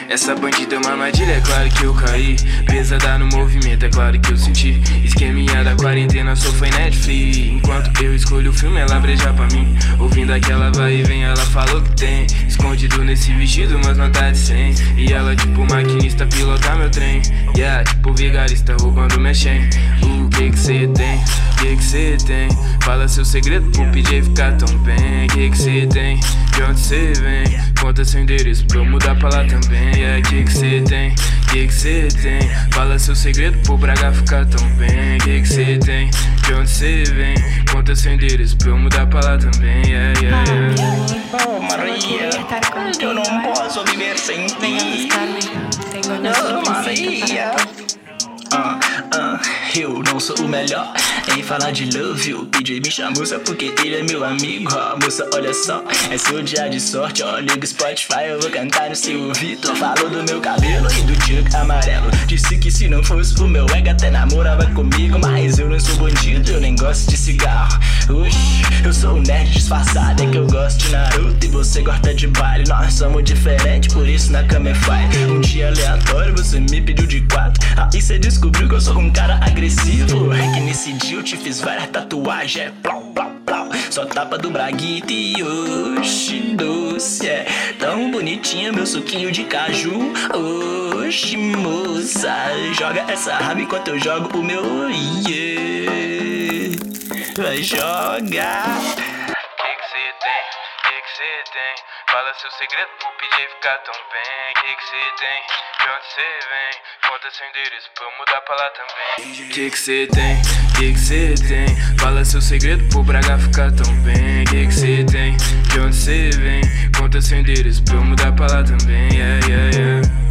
Essa bandida é uma armadilha, é claro que eu caí. Pesada no movimento, é claro que eu senti. Esqueminha da quarentena, sofá e Netflix. Enquanto eu escolho o filme, ela breja pra mim. Ouvindo aquela vai e vem, ela falou que tem. Escondido nesse vestido, mas não tá de 100. E ela tipo maquinista, pilota meu trem. Yeah, tipo vigarista, roubando minha chain. O que cê tem? Que cê tem? Fala seu segredo pro PJ ficar tão bem. Que cê tem? De onde cê vem? Conta seu endereço pra eu mudar pra lá também. Yeah, que cê tem? Que cê tem? Fala seu segredo pro Braga ficar tão bem. Que cê tem? De onde cê vem? Conta seu endereço pra eu mudar pra lá também. Yeah, yeah, yeah. Oh Maria, eu não posso viver sem ti. Venga a buscarme, tengo una sorpresita para ti. Eu não sou o melhor em falar de love you. PJ me chama moça porque ele é meu amigo. Moça, olha só, é seu dia de sorte. Ó, liga o Spotify, eu vou cantar no seu ouvido. Falou do meu cabelo e do Junk amarelo. Disse que se não fosse o meu ego até namorava comigo. Mas eu não sou bandido, eu nem gosto de cigarro. Oxi, eu sou um nerd disfarçado. É que eu gosto de Naruto e você gosta de baile. Nós somos diferentes, por isso na cama é fight. Um dia aleatório você me pediu de 4. Aí cê descobriu que eu sou um cara agressivo. É que nesse dia eu te fiz várias tatuagens. É plau, plau, plau. Só tapa do braguito e oxi, doce. É tão bonitinha meu suquinho de caju. Oxi, moça, joga essa raba enquanto eu jogo o meu yeah. Vai jogar. Que cê tem? Que cê tem? Fala seu segredo pro PJ ficar tão bem. Que cê tem? De onde cê vem? Conta seu endereço pra eu mudar pra lá também. Que cê tem? Que cê tem? Fala seu segredo pro Braga ficar tão bem. Que cê tem? De onde cê vem? Conta seu endereço pra eu mudar pra lá também. Yeah, yeah, yeah.